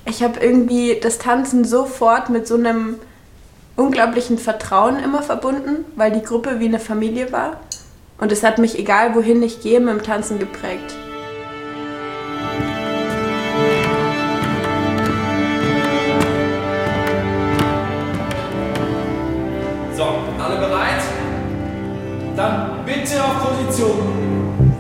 Ich habe irgendwie das Tanzen sofort mit so einem unglaublichen Vertrauen immer verbunden, weil die Gruppe wie eine Familie war. Und es hat mich, egal wohin ich gehe, mit dem Tanzen geprägt. So, alle bereit? Dann bitte auf Position.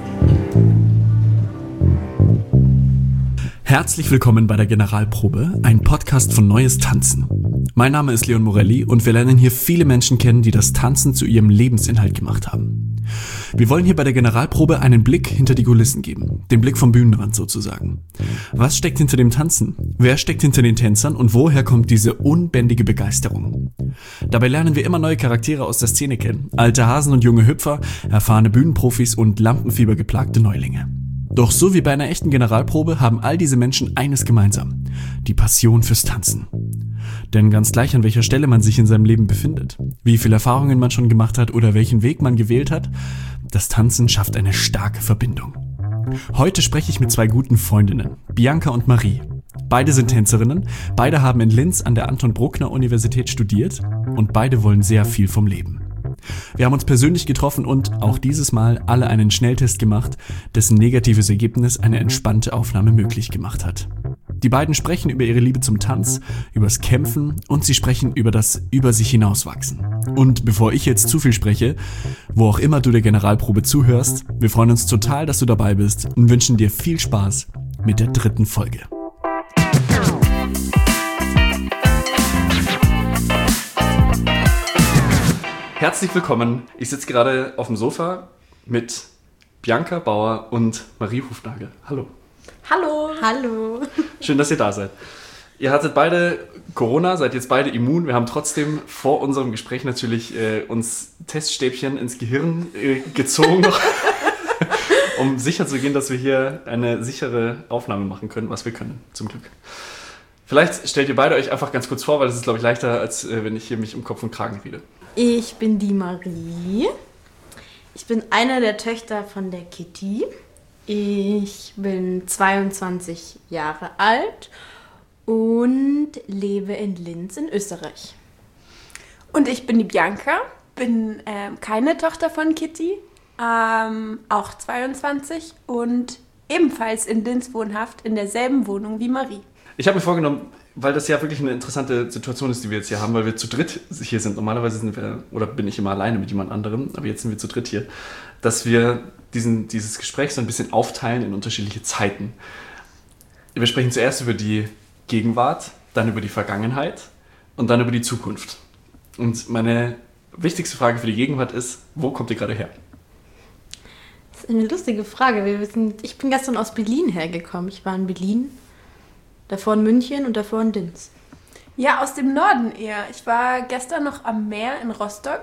Herzlich willkommen bei der Generalprobe, ein Podcast von Neues Tanzen. Mein Name ist Leon Morelli und wir lernen hier viele Menschen kennen, die das Tanzen zu ihrem Lebensinhalt gemacht haben. Wir wollen hier bei der Generalprobe einen Blick hinter die Kulissen geben, den Blick vom Bühnenrand sozusagen. Was steckt hinter dem Tanzen? Wer steckt hinter den Tänzern und woher kommt diese unbändige Begeisterung? Dabei lernen wir immer neue Charaktere aus der Szene kennen, alte Hasen und junge Hüpfer, erfahrene Bühnenprofis und lampenfiebergeplagte Neulinge. Doch so wie bei einer echten Generalprobe haben all diese Menschen eines gemeinsam: die Passion fürs Tanzen. Denn ganz gleich, an welcher Stelle man sich in seinem Leben befindet, wie viele Erfahrungen man schon gemacht hat oder welchen Weg man gewählt hat, das Tanzen schafft eine starke Verbindung. Heute spreche ich mit zwei guten Freundinnen, Bianca und Marie. Beide sind Tänzerinnen, beide haben in Linz an der Anton-Bruckner-Universität studiert und beide wollen sehr viel vom Leben. Wir haben uns persönlich getroffen und auch dieses Mal alle einen Schnelltest gemacht, dessen negatives Ergebnis eine entspannte Aufnahme möglich gemacht hat. Die beiden sprechen über ihre Liebe zum Tanz, übers Kämpfen und sie sprechen über das über sich hinauswachsen. Und bevor ich jetzt zu viel spreche, wo auch immer du der Generalprobe zuhörst, wir freuen uns total, dass du dabei bist und wünschen dir viel Spaß mit der 3. Folge. Herzlich willkommen. Ich sitze gerade auf dem Sofa mit Bianca Bauer und Marie Hufnagel. Hallo. Hallo. Hallo. Schön, dass ihr da seid. Ihr hattet beide Corona, seid jetzt beide immun. Wir haben trotzdem vor unserem Gespräch natürlich uns Teststäbchen ins Gehirn gezogen, um sicher zu gehen, dass wir hier eine sichere Aufnahme machen können, was wir können, zum Glück. Vielleicht stellt ihr beide euch einfach ganz kurz vor, weil das ist, glaube ich, leichter, als wenn ich hier mich um Kopf und Kragen rede. Ich bin die Marie. Ich bin eine der Töchter von der Kitty. Ich bin 22 Jahre alt und lebe in Linz in Österreich. Und ich bin die Bianca, bin keine Tochter von Kitty, auch 22 und ebenfalls in Linz wohnhaft, in derselben Wohnung wie Marie. Ich habe mir vorgenommen, weil das ja wirklich eine interessante Situation ist, die wir jetzt hier haben, weil wir zu dritt hier sind. Normalerweise sind wir, oder bin ich immer alleine mit jemand anderem, aber jetzt sind wir zu dritt hier, dass wir dieses Gespräch so ein bisschen aufteilen in unterschiedliche Zeiten. Wir sprechen zuerst über die Gegenwart, dann über die Vergangenheit und dann über die Zukunft. Und meine wichtigste Frage für die Gegenwart ist, wo kommt ihr gerade her? Das ist eine lustige Frage. Ich bin gestern aus Berlin hergekommen. Ich war in Berlin, davor in München und davor in Linz. Ja, aus dem Norden eher. Ich war gestern noch am Meer in Rostock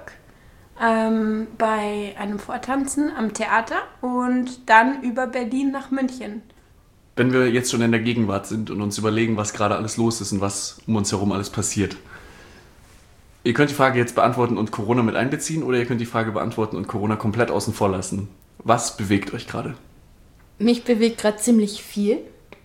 bei einem Vortanzen am Theater und dann über Berlin nach München. Wenn wir jetzt schon in der Gegenwart sind und uns überlegen, was gerade alles los ist und was um uns herum alles passiert. Ihr könnt die Frage jetzt beantworten und Corona mit einbeziehen oder ihr könnt die Frage beantworten und Corona komplett außen vor lassen. Was bewegt euch gerade? Mich bewegt gerade ziemlich viel.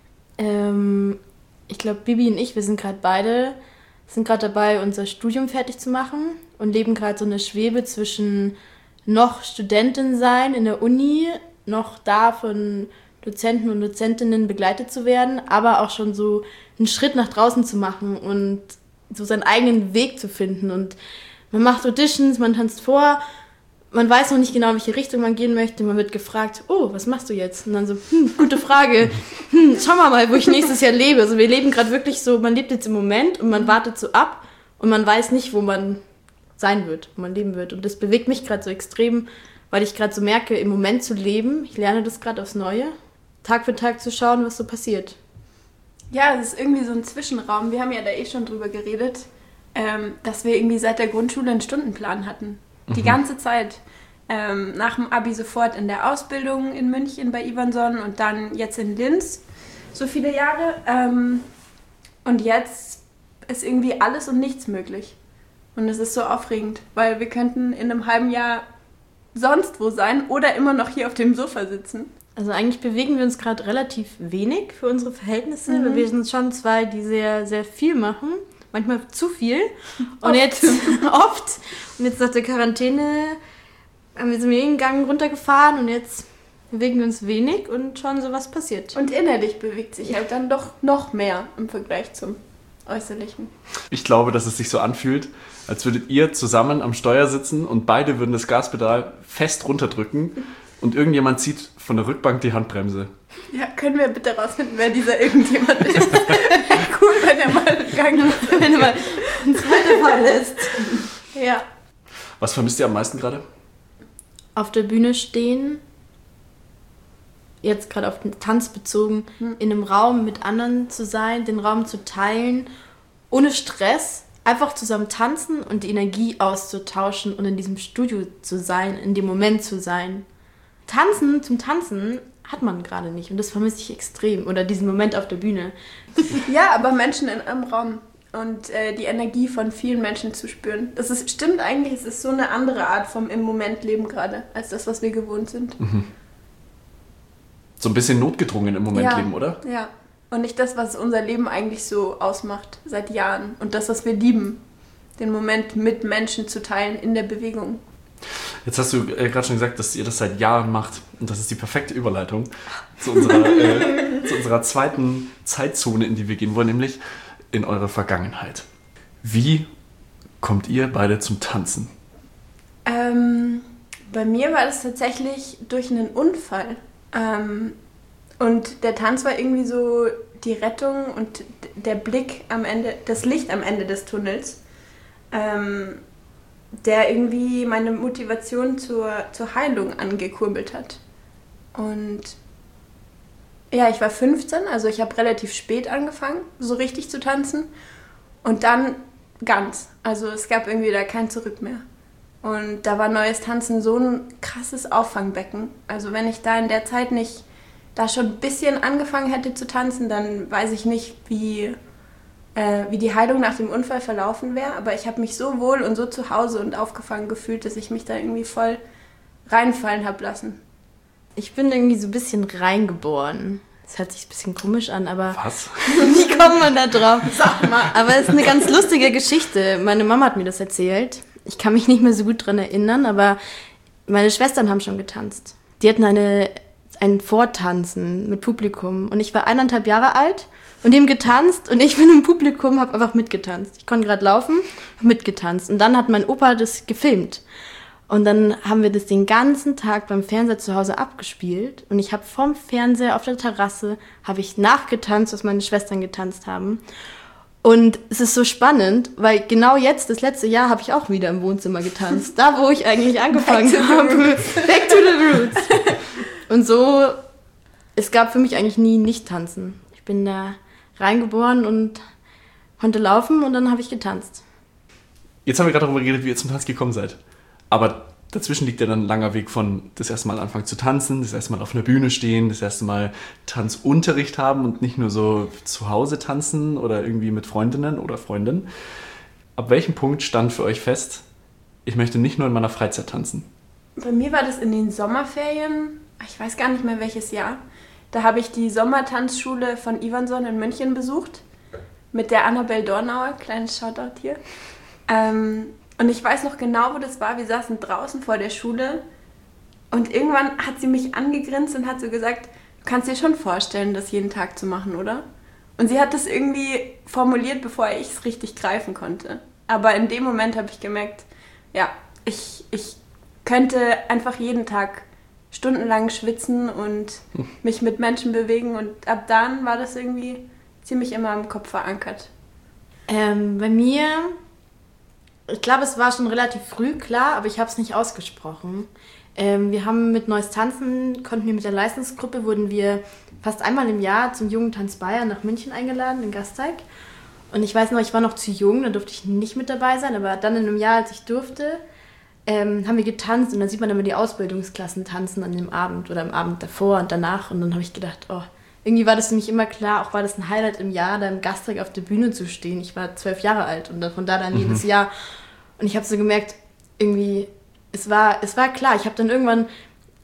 Ich glaube, Bibi und ich, wir sind gerade dabei, unser Studium fertig zu machen und leben gerade so eine Schwebe zwischen noch Studentin sein in der Uni, noch da von Dozenten und Dozentinnen begleitet zu werden, aber auch schon so einen Schritt nach draußen zu machen und so seinen eigenen Weg zu finden. Und man macht Auditions, man tanzt vor, man weiß noch nicht genau, in welche Richtung man gehen möchte. Man wird gefragt, oh, was machst du jetzt? Und dann so, gute Frage. Schauen wir mal, wo ich nächstes Jahr lebe. Also wir leben gerade wirklich so, man lebt jetzt im Moment und man wartet so ab und man weiß nicht, wo man sein wird, wo man leben wird. Und das bewegt mich gerade so extrem, weil ich gerade so merke, im Moment zu leben. Ich lerne das gerade aufs Neue, Tag für Tag zu schauen, was so passiert. Ja, es ist irgendwie so ein Zwischenraum. Wir haben ja da schon drüber geredet, dass wir irgendwie seit der Grundschule einen Stundenplan hatten. Die ganze Zeit. Nach dem Abi sofort in der Ausbildung in München bei Ivanson und dann jetzt in Linz so viele Jahre. Und jetzt ist irgendwie alles und nichts möglich. Und es ist so aufregend, weil wir könnten in einem halben Jahr sonst wo sein oder immer noch hier auf dem Sofa sitzen. Also eigentlich bewegen wir uns gerade relativ wenig für unsere Verhältnisse. Mhm. Wir sind schon zwei, die sehr, sehr viel machen. Manchmal zu viel. Und jetzt oft. Und jetzt nach der Quarantäne sind wir einen Gang runtergefahren und jetzt bewegen wir uns wenig und schauen so, was passiert. Und innerlich bewegt sich halt dann doch noch mehr im Vergleich zum Äußerlichen. Ich glaube, dass es sich so anfühlt, als würdet ihr zusammen am Steuer sitzen und beide würden das Gaspedal fest runterdrücken und irgendjemand zieht von der Rückbank die Handbremse. Ja, können wir bitte rausfinden, wer dieser irgendjemand ist? Cool, wenn er mal wenn er mal ein zweiter Fall ist. Ja. Was vermisst ihr am meisten gerade? Auf der Bühne stehen, jetzt gerade auf den Tanz bezogen, in einem Raum mit anderen zu sein, den Raum zu teilen, ohne Stress, einfach zusammen tanzen und die Energie auszutauschen und in diesem Studio zu sein, in dem Moment zu sein. Tanzen zum Tanzen hat man gerade nicht und das vermisse ich extrem. Oder diesen Moment auf der Bühne. Ja, aber Menschen in einem Raum und die Energie von vielen Menschen zu spüren. Stimmt eigentlich, es ist so eine andere Art vom im Moment leben gerade, als das, was wir gewohnt sind. Mhm. So ein bisschen notgedrungen im Moment leben, oder? Ja, und nicht das, was unser Leben eigentlich so ausmacht seit Jahren. Und das, was wir lieben, den Moment mit Menschen zu teilen in der Bewegung. Jetzt hast du gerade schon gesagt, dass ihr das seit Jahren macht. Und das ist die perfekte Überleitung zu unserer zweiten Zeitzone, in die wir gehen wollen, nämlich in eure Vergangenheit. Wie kommt ihr beide zum Tanzen? Bei mir war das tatsächlich durch einen Unfall. Und der Tanz war irgendwie so die Rettung und der Blick am Ende, das Licht am Ende des Tunnels, der irgendwie meine Motivation zur Heilung angekurbelt hat. Und ja, ich war 15, also ich habe relativ spät angefangen, so richtig zu tanzen. Und dann ganz. Also es gab irgendwie da kein Zurück mehr. Und da war Neues Tanzen so ein krasses Auffangbecken. Also wenn ich da in der Zeit nicht da schon ein bisschen angefangen hätte zu tanzen, dann weiß ich nicht, wie die Heilung nach dem Unfall verlaufen wäre. Aber ich habe mich so wohl und so zu Hause und aufgefangen gefühlt, dass ich mich da irgendwie voll reinfallen habe lassen. Ich bin irgendwie so ein bisschen reingeboren. Das hört sich ein bisschen komisch an, aber... Was? Wie kommt man da drauf? Sag mal. Aber es ist eine ganz lustige Geschichte. Meine Mama hat mir das erzählt. Ich kann mich nicht mehr so gut dran erinnern, aber meine Schwestern haben schon getanzt. Die hatten ein Vortanzen mit Publikum und ich war 1,5 Jahre alt und die haben getanzt und ich bin im Publikum, habe einfach mitgetanzt. Ich konnte gerade laufen, habe mitgetanzt und dann hat mein Opa das gefilmt und dann haben wir das den ganzen Tag beim Fernseher zu Hause abgespielt und ich habe vom Fernseher auf der Terrasse habe ich nachgetanzt, was meine Schwestern getanzt haben. Und es ist so spannend, weil genau jetzt, das letzte Jahr, habe ich auch wieder im Wohnzimmer getanzt. Da, wo ich eigentlich angefangen habe. Back to the roots. Und so, es gab für mich eigentlich nie Nicht-Tanzen. Ich bin da reingeboren und konnte laufen und dann habe ich getanzt. Jetzt haben wir gerade darüber geredet, wie ihr zum Tanz gekommen seid. Aber dazwischen liegt ja dann ein langer Weg von das erste Mal anfangen zu tanzen, das erste Mal auf einer Bühne stehen, das erste Mal Tanzunterricht haben und nicht nur so zu Hause tanzen oder irgendwie mit Freundinnen oder Freunden. Ab welchem Punkt stand für euch fest, ich möchte nicht nur in meiner Freizeit tanzen? Bei mir war das in den Sommerferien, ich weiß gar nicht mehr welches Jahr. Da habe ich die Sommertanzschule von Ivanson in München besucht mit der Annabelle Dornauer, kleines Shoutout hier. Und ich weiß noch genau, wo das war. Wir saßen draußen vor der Schule und irgendwann hat sie mich angegrinst und hat so gesagt, du kannst dir schon vorstellen, das jeden Tag zu machen, oder? Und sie hat das irgendwie formuliert, bevor ich es richtig greifen konnte. Aber in dem Moment habe ich gemerkt, ja, ich könnte einfach jeden Tag stundenlang schwitzen und mich mit Menschen bewegen und ab dann war das irgendwie ziemlich immer im Kopf verankert. Bei mir... Ich glaube, es war schon relativ früh klar, aber ich habe es nicht ausgesprochen. Wir haben mit Neues Tanzen, konnten wir mit der Leistungsgruppe, wurden wir fast einmal im Jahr zum Jugendtanz Bayern nach München eingeladen, in Gasteig. Und ich weiß noch, ich war noch zu jung, da durfte ich nicht mit dabei sein, aber dann in einem Jahr, als ich durfte, haben wir getanzt und dann sieht man immer die Ausbildungsklassen tanzen an dem Abend oder am Abend davor und danach. Und dann habe ich gedacht, oh, irgendwie war das für mich immer klar, auch war das ein Highlight im Jahr, da im Gasteig auf der Bühne zu stehen. Ich war 12 Jahre alt und von da dann jedes Jahr. Und ich habe so gemerkt, irgendwie, es war klar. Ich habe dann irgendwann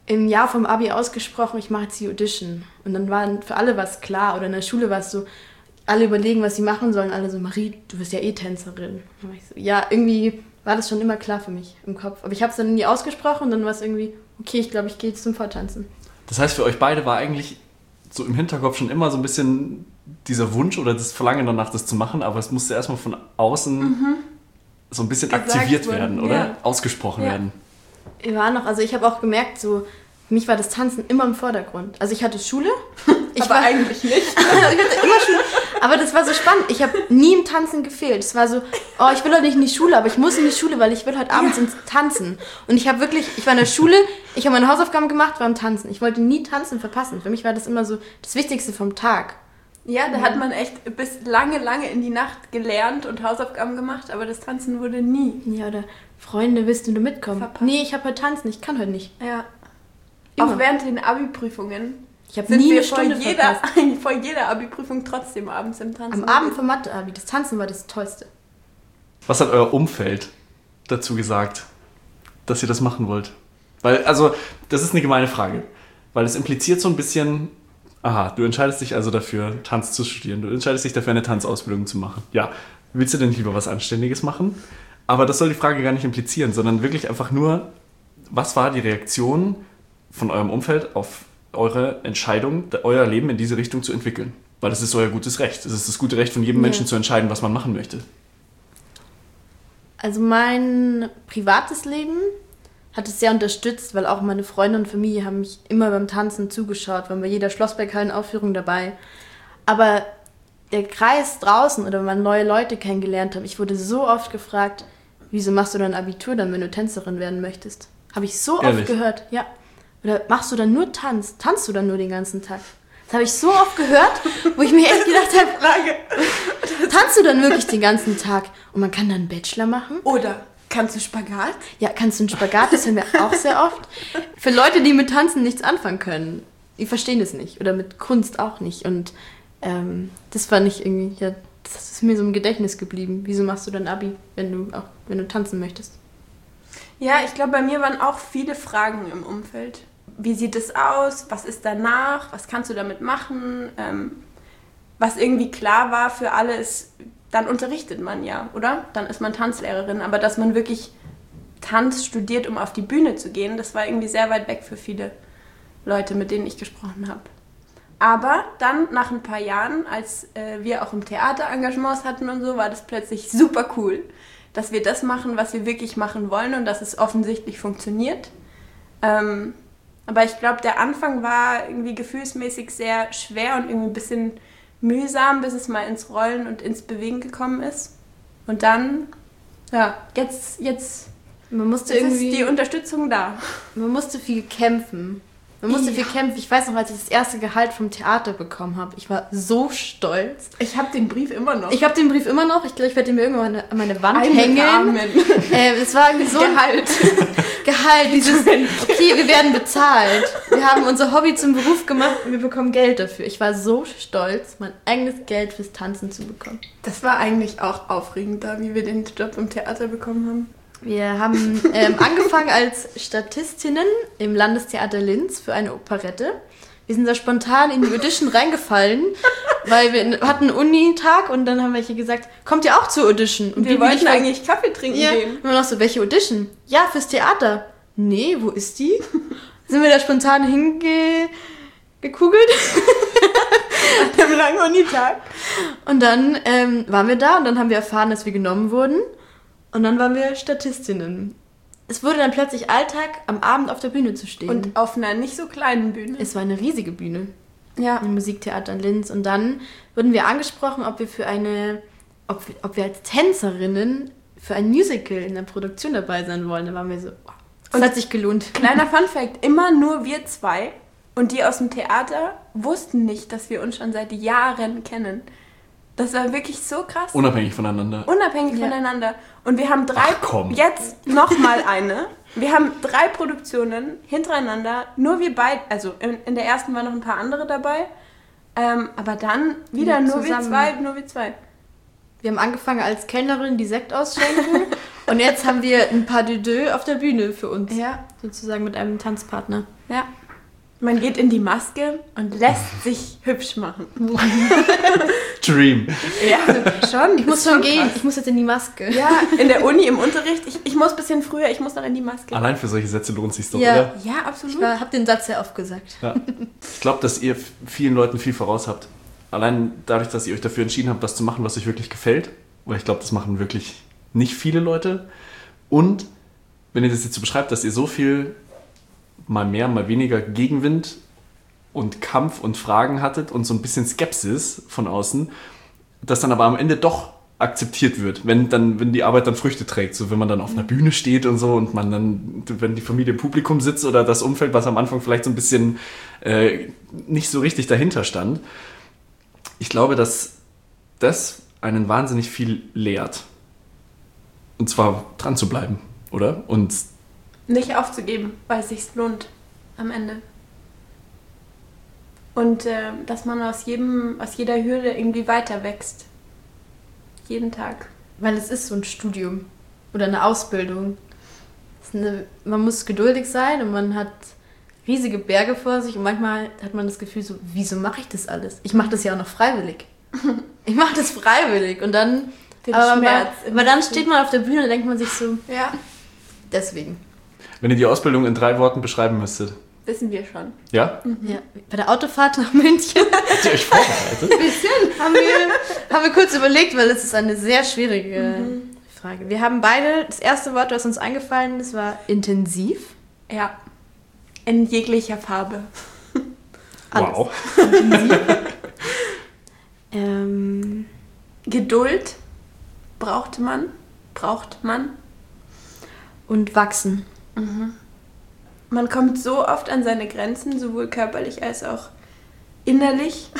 im Jahr vom Abi ausgesprochen, ich mache jetzt die Audition. Und dann war für alle was klar. Oder in der Schule war es so, alle überlegen, was sie machen sollen. Alle so, Marie, du bist ja eh Tänzerin. Und ich so, ja, irgendwie war das schon immer klar für mich im Kopf. Aber ich habe es dann nie ausgesprochen und dann war es irgendwie, okay, ich glaube, ich gehe jetzt zum Vortanzen. Das heißt, für euch beide war eigentlich so im Hinterkopf schon immer so ein bisschen dieser Wunsch oder das Verlangen danach, das zu machen, aber es musste erstmal von außen so ein bisschen Gesagt aktiviert werden, oder? ja. Ausgesprochen werden. Also ich habe auch gemerkt, so, für mich war das Tanzen immer im Vordergrund. Also ich hatte Schule. Aber eigentlich nicht. Ich hatte immer Schule. Aber das war so spannend. Ich habe nie im Tanzen gefehlt. Es war so, oh, ich will heute nicht in die Schule, aber ich muss in die Schule, weil ich will heute abends ins Tanzen. Und ich war in der Schule, ich habe meine Hausaufgaben gemacht, war im Tanzen. Ich wollte nie Tanzen verpassen. Für mich war das immer so das Wichtigste vom Tag. Ja, da hat man echt bis lange, lange in die Nacht gelernt und Hausaufgaben gemacht, aber das Tanzen wurde nie. Ja, oder Freunde, willst du mitkommen? Verpasst. Nee, ich habe heute tanzen, ich kann heute nicht. Ja. Immer. Auch während den Abi-Prüfungen Ich habe sind nie wir eine Stunde verpasst. vor jeder Abi-Prüfung trotzdem abends im Tanzen. Am Abend vom Mathe-Abi, das Tanzen war das Tollste. Was hat euer Umfeld dazu gesagt, dass ihr das machen wollt? Weil, also, das ist eine gemeine Frage. Weil es impliziert so ein bisschen, aha, du entscheidest dich also dafür, Tanz zu studieren. Du entscheidest dich dafür, eine Tanzausbildung zu machen. Ja, willst du denn nicht lieber was Anständiges machen? Aber das soll die Frage gar nicht implizieren, sondern wirklich einfach nur, was war die Reaktion von eurem Umfeld auf eure Entscheidung, euer Leben in diese Richtung zu entwickeln? Weil das ist euer gutes Recht. Es ist das gute Recht von jedem Menschen zu entscheiden, was man machen möchte. Also mein privates Leben hat es sehr unterstützt, weil auch meine Freunde und Familie haben mich immer beim Tanzen zugeschaut, waren bei jeder Schlossberghallen-Aufführung dabei. Aber der Kreis draußen oder wenn man neue Leute kennengelernt hat, ich wurde so oft gefragt, wieso machst du dein Abitur dann, wenn du Tänzerin werden möchtest? Habe ich so Ehrlich? oft gehört, ja. Oder machst du dann nur Tanz? Tanzt du dann nur den ganzen Tag? Das habe ich so oft gehört, wo ich mir echt gedacht habe, tanzt du dann wirklich den ganzen Tag? Und man kann dann einen Bachelor machen? Oder kannst du Spagat? Ja, kannst du einen Spagat? Das hören wir auch sehr oft. Für Leute, die mit Tanzen nichts anfangen können, die verstehen das nicht. Oder mit Kunst auch nicht. Und das fand ich irgendwie, ja, das ist mir so im Gedächtnis geblieben. Wieso machst du dann Abi, wenn du tanzen möchtest? Ja, ich glaube, bei mir waren auch viele Fragen im Umfeld. Wie sieht es aus? Was ist danach? Was kannst du damit machen? Was irgendwie klar war für alle ist, dann unterrichtet man ja, oder? Dann ist man Tanzlehrerin. Aber dass man wirklich Tanz studiert, um auf die Bühne zu gehen, das war irgendwie sehr weit weg für viele Leute, mit denen ich gesprochen habe. Aber dann, nach ein paar Jahren, als wir auch im Theater Engagements hatten und so, war das plötzlich super cool, dass wir das machen, was wir wirklich machen wollen und dass es offensichtlich funktioniert. Aber ich glaube, der Anfang war irgendwie gefühlsmäßig sehr schwer und irgendwie ein bisschen mühsam, bis es mal ins Rollen und ins Bewegen gekommen ist. Und dann, ja, jetzt ist die Unterstützung da. Man musste viel kämpfen. Ich weiß noch, als ich das erste Gehalt vom Theater bekommen habe. Ich war so stolz. Ich habe den Brief immer noch. Ich glaube, ich glaube, ich werde den mir irgendwann an meine Wand hängen. Es war irgendwie so Gehalt, dieses, okay, wir werden bezahlt. Wir haben unser Hobby zum Beruf gemacht und wir bekommen Geld dafür. Ich war so stolz, mein eigenes Geld fürs Tanzen zu bekommen. Das war eigentlich auch aufregend da, wie wir den Job im Theater bekommen haben. Wir haben angefangen als Statistinnen im Landestheater Linz für eine Operette. Wir sind da spontan in die Audition reingefallen, weil wir hatten einen Unitag und dann haben welche gesagt, kommt ihr auch zur Audition? Und wir wollten eigentlich Kaffee trinken gehen. Und wir noch so, welche Audition? Ja, fürs Theater. Nee, wo ist die? Sind wir da spontan hingekugelt? Nach dem langen Unitag. Und dann waren wir da und dann haben wir erfahren, dass wir genommen wurden. Und dann waren wir Statistinnen. Es wurde dann plötzlich Alltag, am Abend auf der Bühne zu stehen. Und auf einer nicht so kleinen Bühne. Es war eine riesige Bühne. Ja. Im Musiktheater in Linz. Und dann wurden wir angesprochen, ob wir als Tänzerinnen für ein Musical in der Produktion dabei sein wollen. Da waren wir so, wow, das hat sich gelohnt. Kleiner Funfact, immer nur wir zwei und die aus dem Theater wussten nicht, dass wir uns schon seit Jahren kennen. Das war wirklich so krass. Unabhängig voneinander. Voneinander. Und wir haben jetzt nochmal eine. Wir haben 3 Produktionen hintereinander. Nur wir beide, also in der ersten waren noch ein paar andere dabei. Aber dann wieder nur wir zwei. Wir haben angefangen als Kellnerin, die Sekt ausschenken. Und jetzt haben wir ein Pas de deux auf der Bühne für uns. Ja. Sozusagen mit einem Tanzpartner. Ja. Man geht in die Maske und lässt sich hübsch machen. Dream. Ja, schon. Ich muss schon gehen. Ich muss jetzt in die Maske. Ja, in der Uni, im Unterricht. Ich muss ein bisschen früher, ich muss noch in die Maske. Allein für solche Sätze lohnt es sich doch, Ja. oder? Ja, absolut. Ich habe den Satz sehr oft gesagt. Ja. Ich glaube, dass ihr vielen Leuten viel voraus habt. Allein dadurch, dass ihr euch dafür entschieden habt, was zu machen, was euch wirklich gefällt. Weil ich glaube, das machen wirklich nicht viele Leute. Und wenn ihr das jetzt so beschreibt, dass ihr so viel mal mehr, mal weniger Gegenwind und Kampf und Fragen hattet und so ein bisschen Skepsis von außen, das dann aber am Ende doch akzeptiert wird, wenn die Arbeit dann Früchte trägt, so wenn man dann auf einer Bühne steht und so und man dann, wenn die Familie im Publikum sitzt oder das Umfeld, was am Anfang vielleicht so ein bisschen nicht so richtig dahinter stand. Ich glaube, dass das einen wahnsinnig viel lehrt. Und zwar dran zu bleiben, oder? Und nicht aufzugeben, weil es sich lohnt am Ende. Und dass man aus jeder Hürde irgendwie weiter wächst. Jeden Tag. Weil es ist so ein Studium oder eine Ausbildung. Man muss geduldig sein und man hat riesige Berge vor sich und manchmal hat man das Gefühl so, wieso mache ich das alles? Ich mache das ja auch noch freiwillig. Ich mache das freiwillig und dann... Aber dann steht man auf der Bühne und denkt man sich so, ja, deswegen. wenn ihr die Ausbildung in 3 Worten beschreiben müsstet. wissen wir schon. Ja? Ja, bei der Autofahrt nach München Habt ihr euch vorbereitet? haben wir kurz überlegt, weil es ist eine sehr schwierige Frage. Wir haben beide, das erste Wort, was uns eingefallen ist, war intensiv. Ja. In jeglicher Farbe. Alles. Wow. Geduld braucht man. Und wachsen. Man kommt so oft an seine Grenzen, sowohl körperlich als auch innerlich.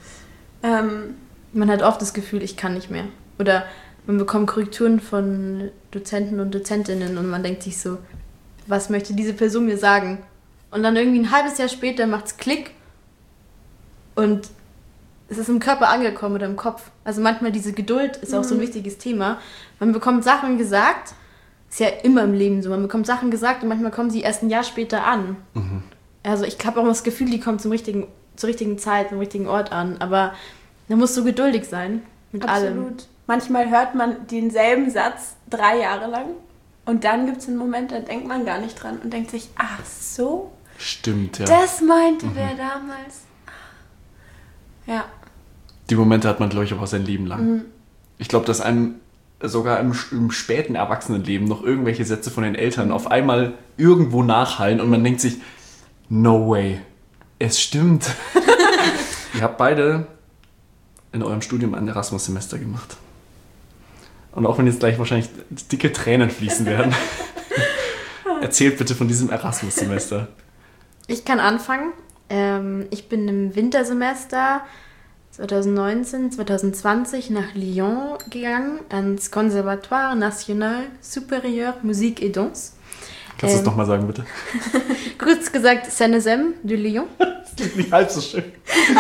Man hat oft das Gefühl, ich kann nicht mehr. Oder man bekommt Korrekturen von Dozenten und Dozentinnen und man denkt sich so, was möchte diese Person mir sagen? Und dann irgendwie ein halbes Jahr später macht's Klick und es ist im Körper angekommen oder im Kopf. Also manchmal diese Geduld ist auch so ein wichtiges Thema. Man bekommt Sachen gesagt, ist ja immer im Leben so, man bekommt Sachen gesagt und manchmal kommen sie erst ein Jahr später an. Also ich habe auch das Gefühl, die kommen zur richtigen Zeit, zum richtigen Ort an, aber man muss so geduldig sein mit allem. Absolut. Manchmal hört man denselben Satz 3 Jahre lang und dann gibt es einen Moment, da denkt man gar nicht dran und denkt sich, ach so, Stimmt, ja. das meinte der damals. Ja. Die Momente hat man, glaube ich, auch sein Leben lang. Ich glaube, dass einem sogar im späten Erwachsenenleben noch irgendwelche Sätze von den Eltern auf einmal irgendwo nachhallen und man denkt sich, no way, es stimmt. Ihr habt beide in eurem Studium ein Erasmus-Semester gemacht. Und auch wenn jetzt gleich wahrscheinlich dicke Tränen fließen werden, erzählt bitte von diesem Erasmus-Semester. Ich kann anfangen. Ich bin im Wintersemester 2019, 2020 nach Lyon gegangen, ans Conservatoire National Supérieur Musique et Danse. Kannst du es nochmal sagen, bitte? Kurz gesagt, CNSM de Lyon. Das klingt nicht halb so schön.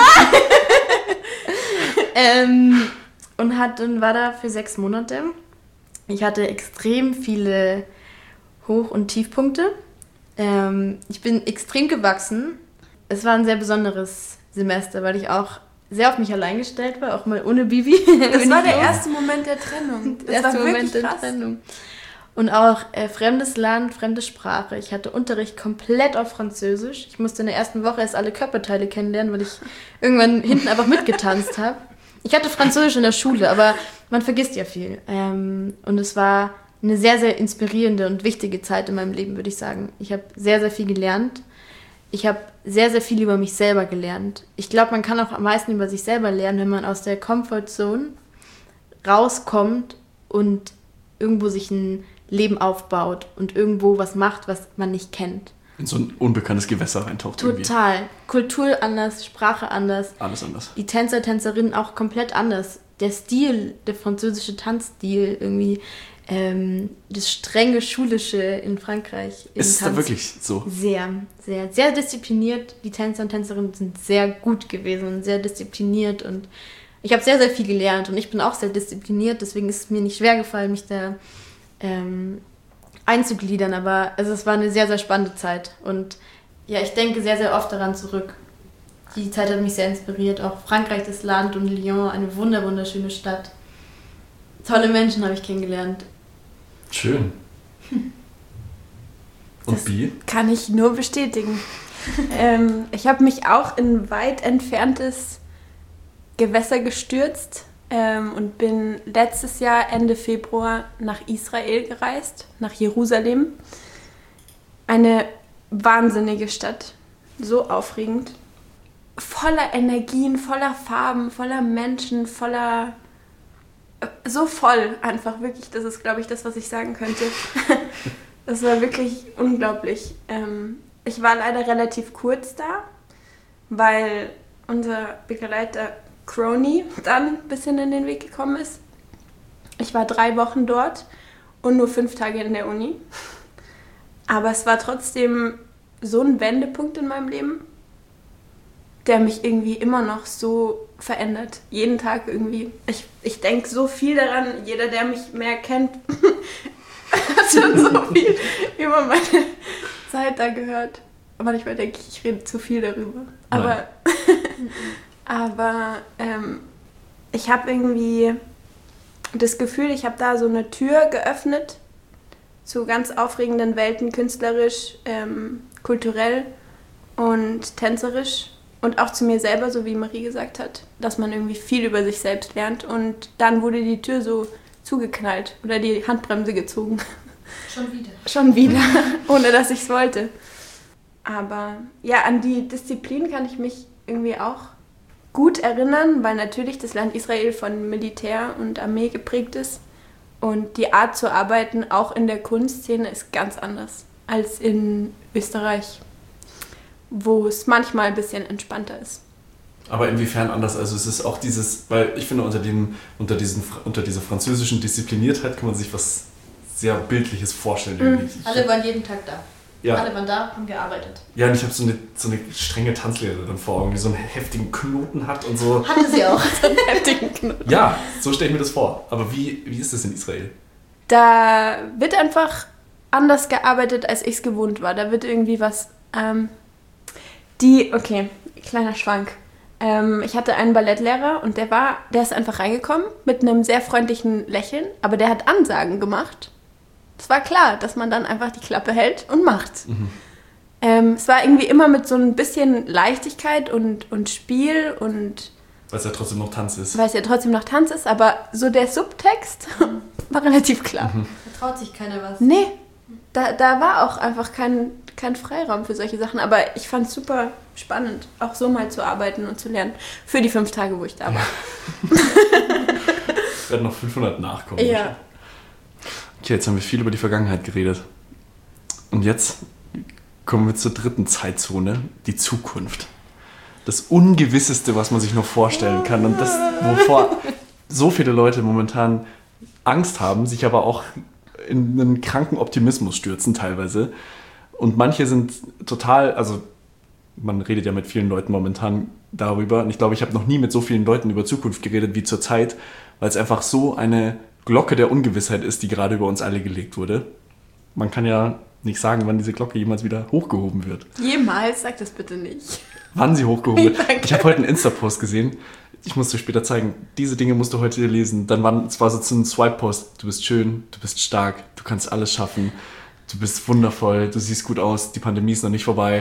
Und war da für 6 Monate. Ich hatte extrem viele Hoch- und Tiefpunkte. Ich bin extrem gewachsen. Es war ein sehr besonderes Semester, weil ich auch sehr auf mich allein gestellt war, auch mal ohne Bibi. Das war der erste Moment der Trennung. Das war wirklich krass. Trennung. Und auch fremdes Land, fremde Sprache. Ich hatte Unterricht komplett auf Französisch. Ich musste in der ersten Woche erst alle Körperteile kennenlernen, weil ich irgendwann hinten einfach mitgetanzt habe. Ich hatte Französisch in der Schule, aber man vergisst ja viel. Und es war eine sehr, sehr inspirierende und wichtige Zeit in meinem Leben, würde ich sagen. Ich habe sehr, sehr viel gelernt. Ich habe sehr, sehr viel über mich selber gelernt. Ich glaube, man kann auch am meisten über sich selber lernen, wenn man aus der Comfortzone rauskommt und irgendwo sich ein Leben aufbaut und irgendwo was macht, was man nicht kennt. In so ein unbekanntes Gewässer reintaucht. Total. Irgendwie. Kultur anders, Sprache anders. Alles anders. Die Tänzer, Tänzerinnen auch komplett anders. Der Stil, der französische Tanzstil irgendwie, das strenge Schulische in Frankreich. Ist da wirklich so? Sehr, sehr, sehr diszipliniert. Die Tänzer und Tänzerinnen sind sehr gut gewesen und sehr diszipliniert und ich habe sehr, sehr viel gelernt und ich bin auch sehr diszipliniert, deswegen ist es mir nicht schwer gefallen, mich da einzugliedern. Aber es war eine sehr, sehr spannende Zeit. Und ja, ich denke sehr, sehr oft daran zurück. Die Zeit hat mich sehr inspiriert. Auch Frankreich, das Land und Lyon, eine wunderschöne Stadt. Tolle Menschen habe ich kennengelernt. Schön. Und Bi? Kann ich nur bestätigen. Ich habe mich auch in weit entferntes Gewässer gestürzt und bin letztes Jahr Ende Februar nach Israel gereist, nach Jerusalem. Eine wahnsinnige Stadt, so aufregend. Voller Energien, voller Farben, voller Menschen, so voll einfach, wirklich. Das ist, glaube ich, das, was ich sagen könnte. Das war wirklich unglaublich. Ich war leider relativ kurz da, weil unser Begleiter Crony dann ein bisschen in den Weg gekommen ist. Ich war 3 Wochen dort und nur 5 Tage in der Uni. Aber es war trotzdem so ein Wendepunkt in meinem Leben, der mich irgendwie immer noch so verändert. Jeden Tag irgendwie. Ich denke so viel daran, jeder, der mich mehr kennt, hat schon so viel über meine Zeit da gehört. Manchmal denke ich rede zu viel darüber. Aber ich habe irgendwie das Gefühl, ich habe da so eine Tür geöffnet zu ganz aufregenden Welten, künstlerisch, kulturell und tänzerisch. Und auch zu mir selber, so wie Marie gesagt hat, dass man irgendwie viel über sich selbst lernt. Und dann wurde die Tür so zugeknallt oder die Handbremse gezogen. Schon wieder, ohne dass ich es wollte. Aber ja, an die Disziplin kann ich mich irgendwie auch gut erinnern, weil natürlich das Land Israel von Militär und Armee geprägt ist. Und die Art zu arbeiten, auch in der Kunstszene, ist ganz anders als in Österreich, wo es manchmal ein bisschen entspannter ist. Aber inwiefern anders? Also es ist auch dieses, weil ich finde, unter dieser französischen Diszipliniertheit kann man sich was sehr Bildliches vorstellen. Alle waren jeden Tag da. Ja. Alle waren da, haben gearbeitet. Ja, und ich habe so eine strenge Tanzlehrerin vor Augen, die so einen heftigen Knoten hat und so. Hatte sie auch. So einen heftigen Knoten. Ja, so stelle ich mir das vor. Aber wie ist das in Israel? Da wird einfach anders gearbeitet, als ich es gewohnt war. Da wird irgendwie was... Okay, kleiner Schwank. Ich hatte einen Ballettlehrer und der ist einfach reingekommen mit einem sehr freundlichen Lächeln, aber der hat Ansagen gemacht. Es war klar, dass man dann einfach die Klappe hält und macht. Es war irgendwie immer mit so ein bisschen Leichtigkeit und Spiel und... Weil es ja trotzdem noch Tanz ist. Weil es ja trotzdem noch Tanz ist, aber so der Subtext war relativ klar. Da traut sich keiner was. Nee, da war auch einfach kein Freiraum für solche Sachen. Aber ich fand es super spannend, auch so mal zu arbeiten und zu lernen. Für die 5 Tage, wo ich da war. Es werden noch 500 nachkommen. Ja. Okay, jetzt haben wir viel über die Vergangenheit geredet. Und jetzt kommen wir zur dritten Zeitzone, die Zukunft. Das Ungewisseste, was man sich noch vorstellen kann. Und das, wovor so viele Leute momentan Angst haben, sich aber auch in einen kranken Optimismus stürzen teilweise. Und manche sind total, also man redet ja mit vielen Leuten momentan darüber. Und ich glaube, ich habe noch nie mit so vielen Leuten über Zukunft geredet wie zurzeit, weil es einfach so eine Glocke der Ungewissheit ist, die gerade über uns alle gelegt wurde. Man kann ja nicht sagen, wann diese Glocke jemals wieder hochgehoben wird. Jemals? Sag das bitte nicht. Wann sie hochgehoben wird. Danke. Ich habe heute einen Insta-Post gesehen. Ich muss dir später zeigen. Diese Dinge musst du heute lesen. Es war so ein Swipe-Post. Du bist schön, du bist stark, du kannst alles schaffen. Du bist wundervoll, du siehst gut aus, die Pandemie ist noch nicht vorbei.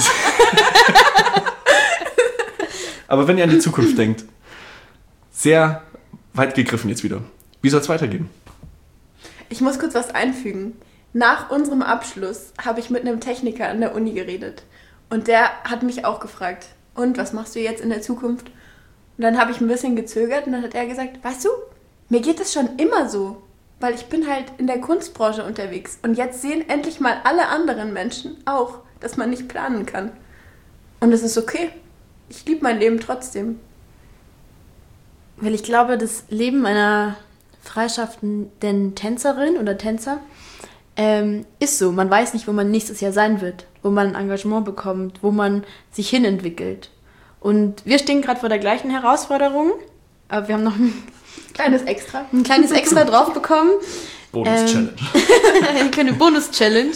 Aber wenn ihr an die Zukunft denkt, sehr weit gegriffen jetzt wieder. Wie soll es weitergehen? Ich muss kurz was einfügen. Nach unserem Abschluss habe ich mit einem Techniker an der Uni geredet. Und der hat mich auch gefragt, und was machst du jetzt in der Zukunft? Und dann habe ich ein bisschen gezögert und dann hat er gesagt, weißt du, mir geht es schon immer so. Weil ich bin halt in der Kunstbranche unterwegs. Und jetzt sehen endlich mal alle anderen Menschen auch, dass man nicht planen kann. Und es ist okay. Ich liebe mein Leben trotzdem. Weil ich glaube, das Leben einer freischaffenden Tänzerin oder Tänzer ist so. Man weiß nicht, wo man nächstes Jahr sein wird. Wo man ein Engagement bekommt, wo man sich hinentwickelt. Und wir stehen gerade vor der gleichen Herausforderung. Aber wir haben noch ein kleines Extra drauf bekommen. Bonus-Challenge. Eine kleine Bonus-Challenge.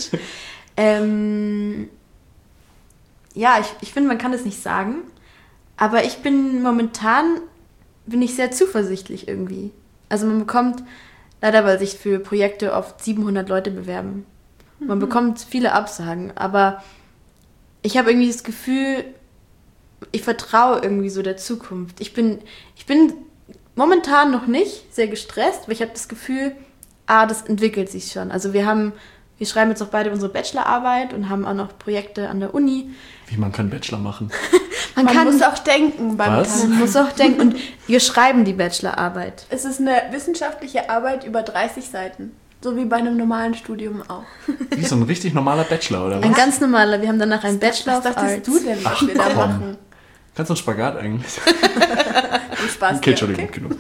Ja, ich finde, man kann es nicht sagen. Aber ich bin momentan sehr zuversichtlich irgendwie. Also man bekommt, leider weil sich für Projekte oft 700 Leute bewerben. Man bekommt viele Absagen, aber ich habe irgendwie das Gefühl, ich vertraue irgendwie so der Zukunft. Ich bin momentan noch nicht sehr gestresst, weil ich habe das Gefühl, das entwickelt sich schon. Also wir schreiben jetzt auch beide unsere Bachelorarbeit und haben auch noch Projekte an der Uni. Wie, man kann Bachelor machen? Man muss auch denken beim Was? Tanzen. Man muss auch denken. Und wir schreiben die Bachelorarbeit. Es ist eine wissenschaftliche Arbeit über 30 Seiten. So wie bei einem normalen Studium auch. Wie so ein richtig normaler Bachelor, oder was? Ein ganz normaler. Wir haben danach einen Bachelor Was of dachtest Arts. du denn, was wir da machen? Kannst du einen Spagat eigentlich? Viel Spaß. Okay, Entschuldigung, genug.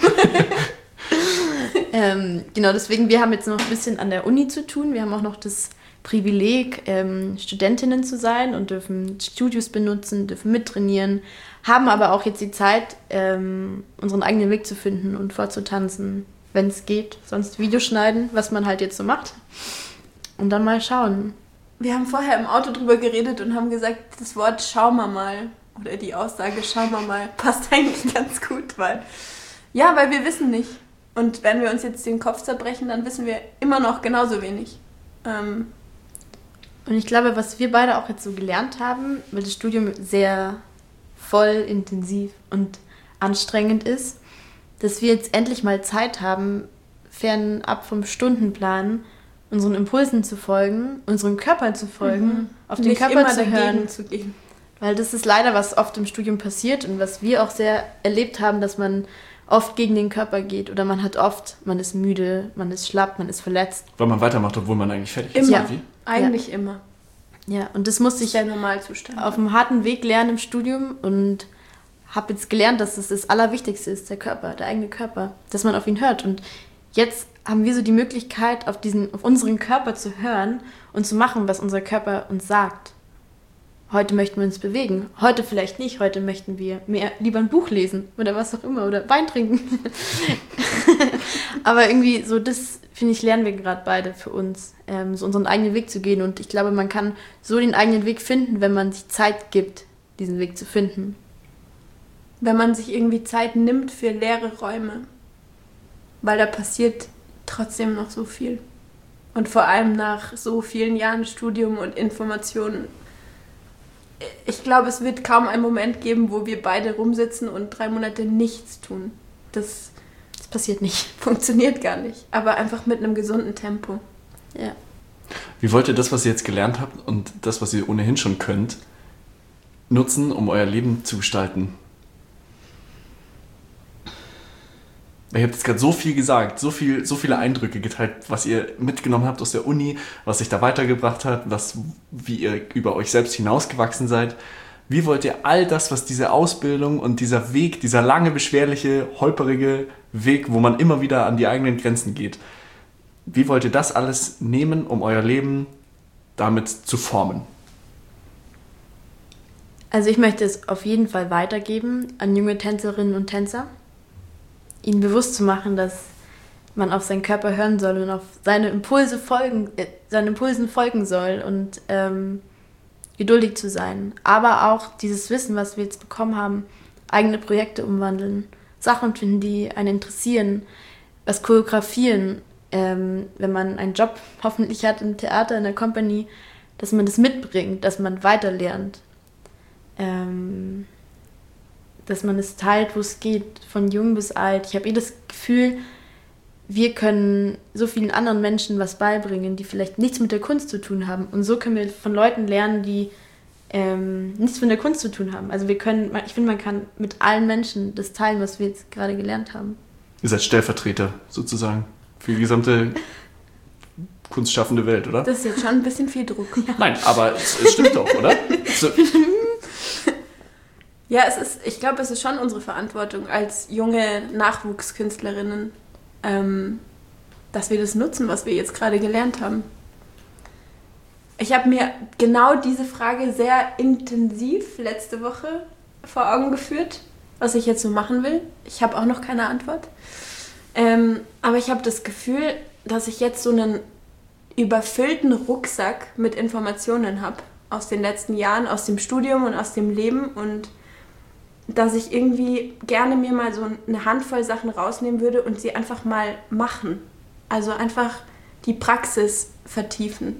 Genau, deswegen, wir haben jetzt noch ein bisschen an der Uni zu tun. Wir haben auch noch das Privileg, Studentinnen zu sein und dürfen Studios benutzen, dürfen mittrainieren, haben aber auch jetzt die Zeit, unseren eigenen Weg zu finden und vorzutanzen, wenn es geht. Sonst Videos schneiden, was man halt jetzt so macht. Und dann mal schauen. Wir haben vorher im Auto drüber geredet und haben gesagt, das Wort schauen wir mal oder die Aussage schauen wir mal passt eigentlich ganz gut, weil wir wissen nicht. Und wenn wir uns jetzt den Kopf zerbrechen, dann wissen wir immer noch genauso wenig. Und ich glaube, was wir beide auch jetzt so gelernt haben, weil das Studium sehr voll, intensiv und anstrengend ist, dass wir jetzt endlich mal Zeit haben, fernab vom Stundenplan, unseren Impulsen zu folgen, unserem Körper zu folgen, auf den Nicht Körper immer zu dagegen hören. zu gehen. Weil das ist leider, was oft im Studium passiert und was wir auch sehr erlebt haben, dass man oft gegen den Körper geht oder man ist müde, man ist schlapp, man ist verletzt. Weil man weitermacht, obwohl man eigentlich fertig ist. Immer. oder wie? Eigentlich immer. Ja, und das musste Das ist ich der Normalzustand. auf einem harten Weg lernen im Studium und habe jetzt gelernt, dass es das Allerwichtigste ist, der Körper, der eigene Körper, dass man auf ihn hört. Und jetzt haben wir so die Möglichkeit, auf unseren Körper zu hören und zu machen, was unser Körper uns sagt. Heute möchten wir uns bewegen, heute vielleicht nicht, heute möchten wir lieber ein Buch lesen oder was auch immer oder Wein trinken. Aber irgendwie so das, finde ich, lernen wir gerade beide für uns, so unseren eigenen Weg zu gehen. Und ich glaube, man kann so den eigenen Weg finden, wenn man sich Zeit gibt, diesen Weg zu finden. Wenn man sich irgendwie Zeit nimmt für leere Räume. Weil da passiert trotzdem noch so viel. Und vor allem nach so vielen Jahren Studium und Informationen. Ich glaube, es wird kaum einen Moment geben, wo wir beide rumsitzen und 3 Monate nichts tun. Das passiert nicht. Funktioniert gar nicht. Aber einfach mit einem gesunden Tempo. Ja. Wie wollt ihr das, was ihr jetzt gelernt habt und das, was ihr ohnehin schon könnt, nutzen, um euer Leben zu gestalten? Ihr habt jetzt gerade so viel gesagt, so viele Eindrücke geteilt, was ihr mitgenommen habt aus der Uni, was sich da weitergebracht hat, wie ihr über euch selbst hinausgewachsen seid. Wie wollt ihr all das, was diese Ausbildung und dieser Weg, dieser lange, beschwerliche, holperige Weg, wo man immer wieder an die eigenen Grenzen geht, wie wollt ihr das alles nehmen, um euer Leben damit zu formen? Also ich möchte es auf jeden Fall weitergeben an junge Tänzerinnen und Tänzer, ihnen bewusst zu machen, dass man auf seinen Körper hören soll und auf seinen Impulsen folgen soll und geduldig zu sein. Aber auch dieses Wissen, was wir jetzt bekommen haben, eigene Projekte umwandeln, Sachen finden, die einen interessieren, was choreografieren, wenn man einen Job hoffentlich hat im Theater, in der Company, dass man das mitbringt, dass man weiterlernt. Dass man es teilt, wo es geht, von jung bis alt. Ich habe das Gefühl, wir können so vielen anderen Menschen was beibringen, die vielleicht nichts mit der Kunst zu tun haben. Und so können wir von Leuten lernen, die nichts mit der Kunst zu tun haben. Also ich finde, man kann mit allen Menschen das teilen, was wir jetzt gerade gelernt haben. Ihr seid Stellvertreter sozusagen für die gesamte kunstschaffende Welt, oder? Das ist jetzt schon ein bisschen viel Druck. Ja. Nein, aber es stimmt doch, oder? So. Ja, ich glaube, es ist schon unsere Verantwortung als junge Nachwuchskünstlerinnen, dass wir das nutzen, was wir jetzt gerade gelernt haben. Ich habe mir genau diese Frage sehr intensiv letzte Woche vor Augen geführt, was ich jetzt so machen will. Ich habe auch noch keine Antwort. Aber ich habe das Gefühl, dass ich jetzt so einen überfüllten Rucksack mit Informationen habe aus den letzten Jahren, aus dem Studium und aus dem Leben und dass ich irgendwie gerne mir mal so eine Handvoll Sachen rausnehmen würde und sie einfach mal machen. Also einfach die Praxis vertiefen.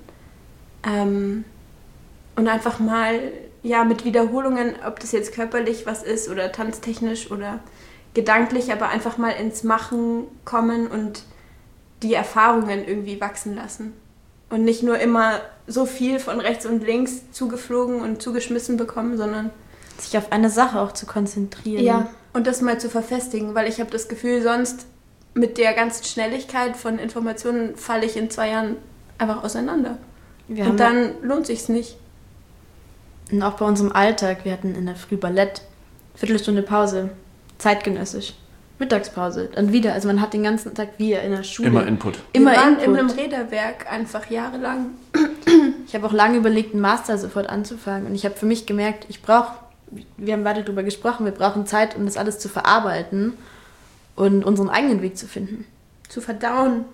Und einfach mal, ja, mit Wiederholungen, ob das jetzt körperlich was ist oder tanztechnisch oder gedanklich, aber einfach mal ins Machen kommen und die Erfahrungen irgendwie wachsen lassen. Und nicht nur immer so viel von rechts und links zugeflogen und zugeschmissen bekommen, sondern sich auf eine Sache auch zu konzentrieren. ja, und das mal zu verfestigen, weil ich habe das Gefühl, sonst mit der ganzen Schnelligkeit von Informationen falle ich in 2 Jahren einfach auseinander. Und dann lohnt sich's nicht. Und auch bei unserem Alltag, wir hatten in der Früh Ballett, Viertelstunde Pause, zeitgenössisch, Mittagspause, dann wieder. Also man hat den ganzen Tag wie in der Schule. Immer Input. Wir waren in einem Räderwerk einfach jahrelang. Ich habe auch lange überlegt, einen Master sofort anzufangen. Und ich habe für mich gemerkt, wir haben beide darüber gesprochen, wir brauchen Zeit, um das alles zu verarbeiten und unseren eigenen Weg zu finden. Zu verdauen.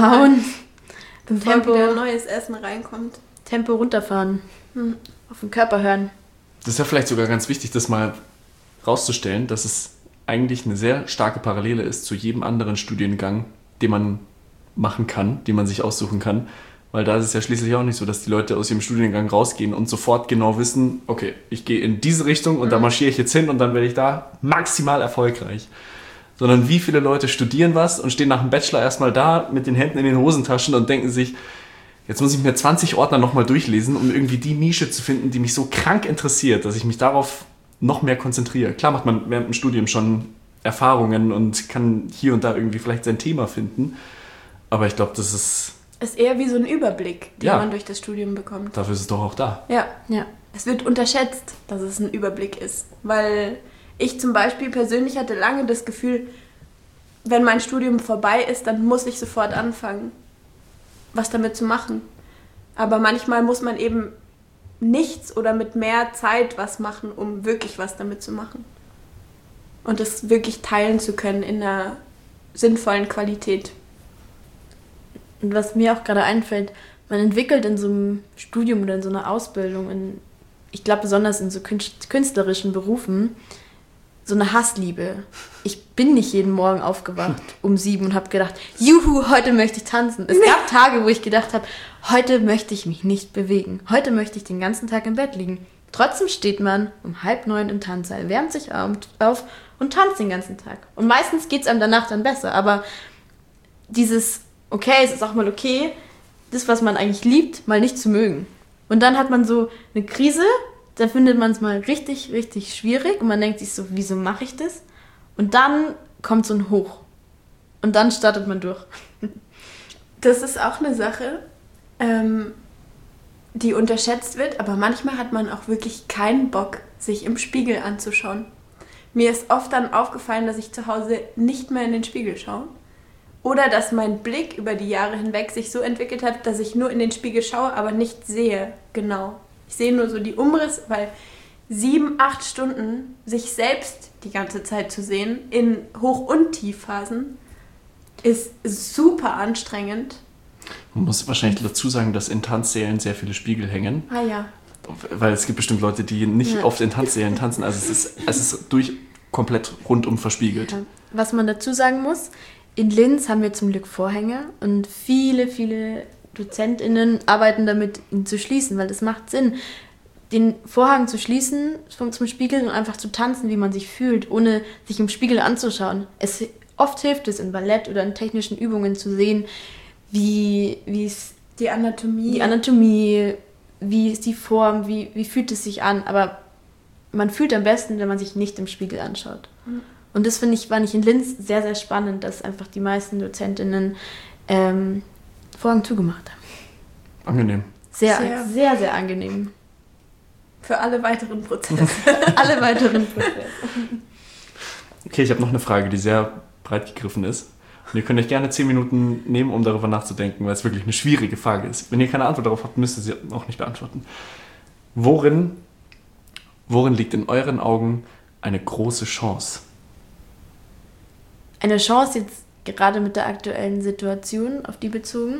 Bevor wieder neues Essen reinkommt. Tempo runterfahren. Auf den Körper hören. Das ist ja vielleicht sogar ganz wichtig, das mal rauszustellen, dass es eigentlich eine sehr starke Parallele ist zu jedem anderen Studiengang, den man machen kann, den man sich aussuchen kann. Weil da ist es ja schließlich auch nicht so, dass die Leute aus ihrem Studiengang rausgehen und sofort genau wissen, okay, ich gehe in diese Richtung und da marschiere ich jetzt hin und dann werde ich da maximal erfolgreich. Sondern wie viele Leute studieren was und stehen nach dem Bachelor erstmal da mit den Händen in den Hosentaschen und denken sich, jetzt muss ich mir 20 Ordner nochmal durchlesen, um irgendwie die Nische zu finden, die mich so krank interessiert, dass ich mich darauf noch mehr konzentriere. Klar macht man während dem Studium schon Erfahrungen und kann hier und da irgendwie vielleicht sein Thema finden, aber ich glaube, das ist eher wie so ein Überblick, den man durch das Studium bekommt. Dafür ist es doch auch da. Ja. Es wird unterschätzt, dass es ein Überblick ist. Weil ich zum Beispiel persönlich hatte lange das Gefühl, wenn mein Studium vorbei ist, dann muss ich sofort anfangen, was damit zu machen. Aber manchmal muss man eben nichts oder mit mehr Zeit was machen, um wirklich was damit zu machen. Und das wirklich teilen zu können in einer sinnvollen Qualität. Und was mir auch gerade einfällt, man entwickelt in so einem Studium oder in so einer Ausbildung, ich glaube besonders in so künstlerischen Berufen, so eine Hassliebe. Ich bin nicht jeden Morgen aufgewacht um 7 und habe gedacht, juhu, heute möchte ich tanzen. Es gab Tage, wo ich gedacht habe, heute möchte ich mich nicht bewegen. Heute möchte ich den ganzen Tag im Bett liegen. Trotzdem steht man um 8:30 im Tanzsaal, wärmt sich auf und tanzt den ganzen Tag. Und meistens geht es einem danach dann besser. Aber dieses, okay, es ist auch mal okay, das, was man eigentlich liebt, mal nicht zu mögen. Und dann hat man so eine Krise, dann findet man es mal richtig, richtig schwierig und man denkt sich so, wieso mache ich das? Und dann kommt so ein Hoch. Und dann startet man durch. Das ist auch eine Sache, die unterschätzt wird, aber manchmal hat man auch wirklich keinen Bock, sich im Spiegel anzuschauen. Mir ist oft dann aufgefallen, dass ich zu Hause nicht mehr in den Spiegel schaue. Oder dass mein Blick über die Jahre hinweg sich so entwickelt hat, dass ich nur in den Spiegel schaue, aber nicht sehe genau. Ich sehe nur so die Umrisse, weil 7-8 Stunden sich selbst die ganze Zeit zu sehen, in Hoch- und Tiefphasen, ist super anstrengend. Man muss wahrscheinlich dazu sagen, dass in Tanzsälen sehr viele Spiegel hängen. Ah ja. Weil es gibt bestimmt Leute, die nicht oft in Tanzsälen tanzen. Also es ist komplett rundum verspiegelt. Ja. Was man dazu sagen muss, in Linz haben wir zum Glück Vorhänge und viele, viele DozentInnen arbeiten damit, ihn zu schließen, weil das macht Sinn, den Vorhang zu schließen zum Spiegel und einfach zu tanzen, wie man sich fühlt, ohne sich im Spiegel anzuschauen. Oft hilft es in Ballett oder in technischen Übungen zu sehen, wie ist die Anatomie, wie ist die Form, wie fühlt es sich an, aber man fühlt am besten, wenn man sich nicht im Spiegel anschaut. Mhm. Und das fand ich in Linz sehr, sehr spannend, dass einfach die meisten DozentInnen Vorhang zugemacht haben. Angenehm. Sehr, sehr, sehr angenehm. Für alle weiteren Prozesse. Okay, ich habe noch eine Frage, die sehr breit gegriffen ist. Und ihr könnt euch gerne 10 Minuten nehmen, um darüber nachzudenken, weil es wirklich eine schwierige Frage ist. Wenn ihr keine Antwort darauf habt, müsst ihr sie auch nicht beantworten. Worin liegt in euren Augen eine große Chance? Eine Chance jetzt gerade mit der aktuellen Situation auf die bezogen.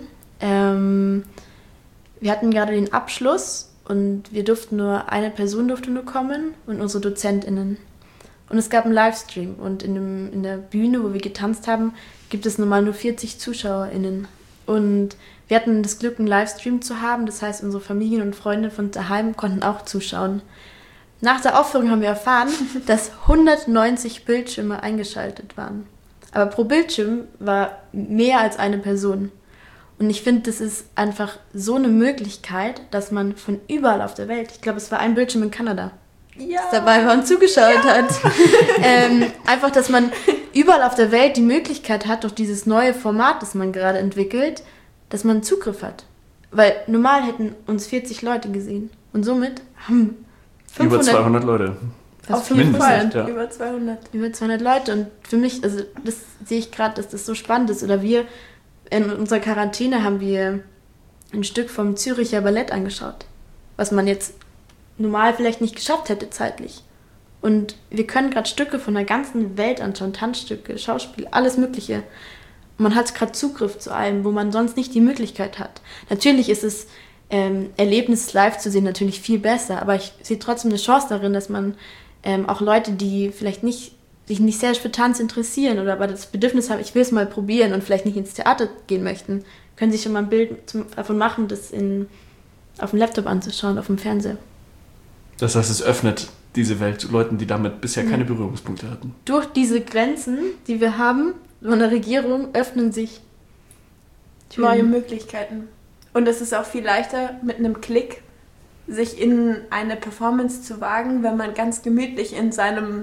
Wir hatten gerade den Abschluss und eine Person durfte nur kommen und unsere DozentInnen. Und es gab einen Livestream und in der Bühne, wo wir getanzt haben, gibt es normal nur 40 ZuschauerInnen. Und wir hatten das Glück, einen Livestream zu haben, das heißt, unsere Familien und Freunde von daheim konnten auch zuschauen. Nach der Aufführung haben wir erfahren, dass 190 Bildschirme eingeschaltet waren. Aber pro Bildschirm war mehr als eine Person. Und ich finde, das ist einfach so eine Möglichkeit, dass man von überall auf der Welt, ich glaube, es war ein Bildschirm in Kanada, das dabei war und zugeschaut hat. Einfach, dass man überall auf der Welt die Möglichkeit hat, durch dieses neue Format, das man gerade entwickelt, dass man Zugriff hat. Weil normal hätten uns 40 Leute gesehen. Und somit haben 500, über 200 Leute. Auf jeden Fall. Ja. Über 200. Über 200 Leute. Und für mich, also das sehe ich gerade, dass das so spannend ist. Oder wir, in unserer Quarantäne haben wir ein Stück vom Züricher Ballett angeschaut. Was man jetzt normal vielleicht nicht geschafft hätte zeitlich. Und wir können gerade Stücke von der ganzen Welt anschauen. Tanzstücke, Schauspiel, alles Mögliche. Und man hat gerade Zugriff zu allem, wo man sonst nicht die Möglichkeit hat. Natürlich ist es Erlebnis live zu sehen natürlich viel besser, aber ich sehe trotzdem eine Chance darin, dass man auch Leute, die vielleicht sich nicht sehr für Tanz interessieren oder aber das Bedürfnis haben, ich will es mal probieren und vielleicht nicht ins Theater gehen möchten, können sich schon mal ein Bild davon machen, das auf dem Laptop anzuschauen, auf dem Fernseher. Das heißt, es öffnet diese Welt zu Leuten, die damit bisher keine Berührungspunkte hatten. Durch diese Grenzen, die wir haben von der Regierung, öffnen sich neue Möglichkeiten. Und es ist auch viel leichter, mit einem Klick sich in eine Performance zu wagen, wenn man ganz gemütlich in seinem